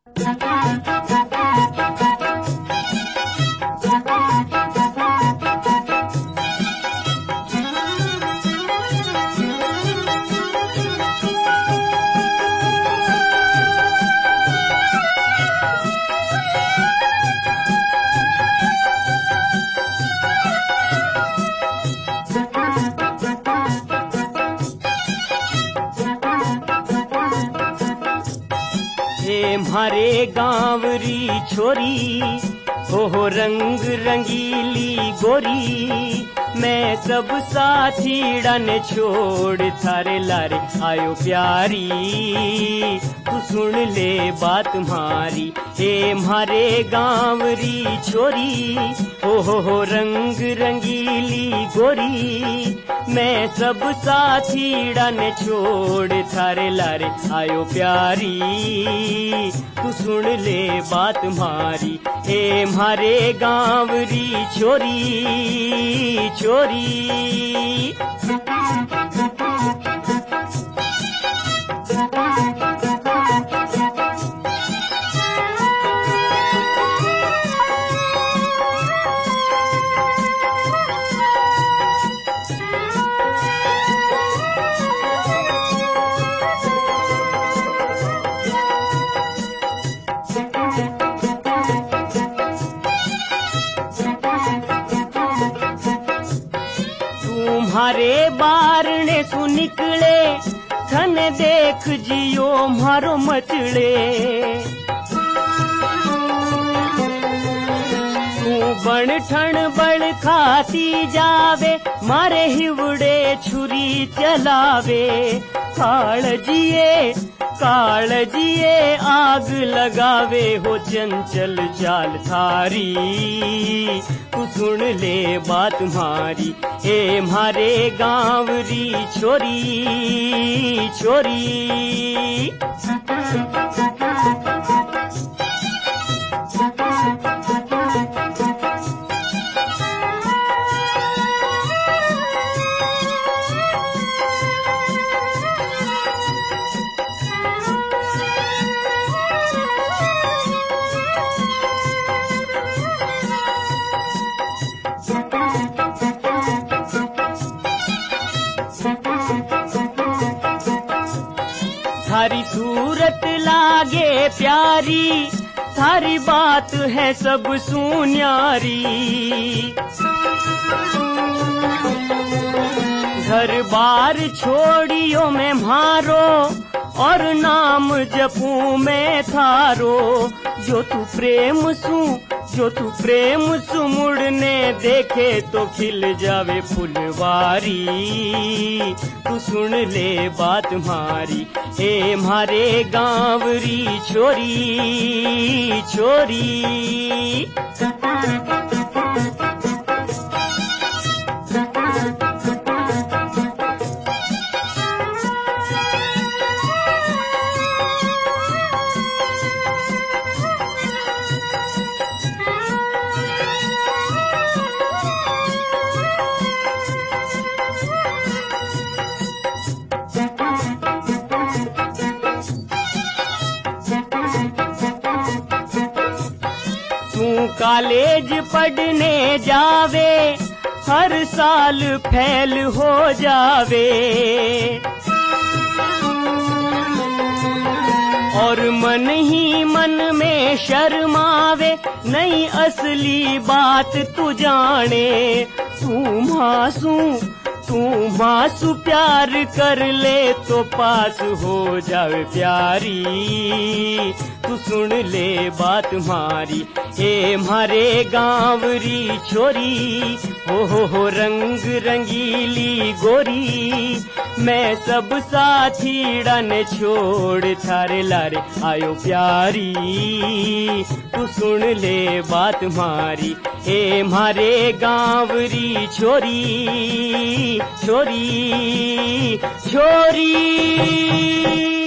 म्हारे गाँवरी छोरी हो रंग रंगीली गोरी, मैं सब साथीड़ा ने छोड़ थारे लारे आयो प्यारी, तू सुन ले बात म्हारी। हे म्हारे गाँवरी छोरी हो रंग रंगीली गोरी, मैं सब साथीड़ा ने छोड़ थारे लारे आयो प्यारी, तू सुन ले बात म्हारी। हे म्हारे गाँवरी छोरी छोरी। तुम्हारे बारने सु निकले थन देख जियो मारो मचड़े, तू बण ठण बण खाती जावे मारे हिवड़े छुरी चलावे, काल जिए आग लगावे हो चंचल चाल थारी, तू सुन ले बात म्हारी। ए म्हारे गाँवरी छोरी छोरी। थारी सूरत लागे प्यारी, थारी बात है सब सुन्यारी, घर बार छोड़ियो मैं म्हारो और नाम जपूं मैं थारो, जो तू प्रेम सु मुड़ने देखे तो खिल जावे फुलवारी, तू सुन ले बात म्हारी। ए म्हारे गाँवरी छोरी छोरी। कॉलेज पढ़ने जावे हर साल फेल हो जावे, और मन ही मन में शर्मावे नहीं असली बात तू जाने, तू मासू प्यार कर ले तो पास हो जावे प्यारी, तू सुन ले बात म्हारी। ए म्हारे गाँवरी छोरी हो रंग रंगीली गोरी, मैं सब साथीड़ा ने छोड़ थारे लारे आयो प्यारी, तू सुन ले बात म्हारी। ए म्हारे गाँवरी छोरी छोरी छोरी।